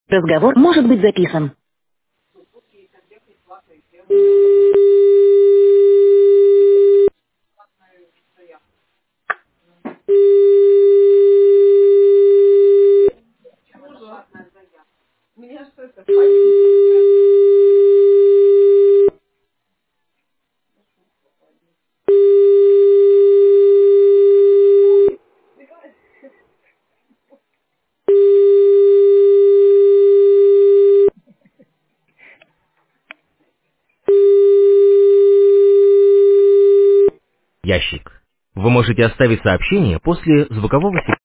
Разговор может быть записан. Ящик. Вы можете оставить сообщение после звукового сигнала.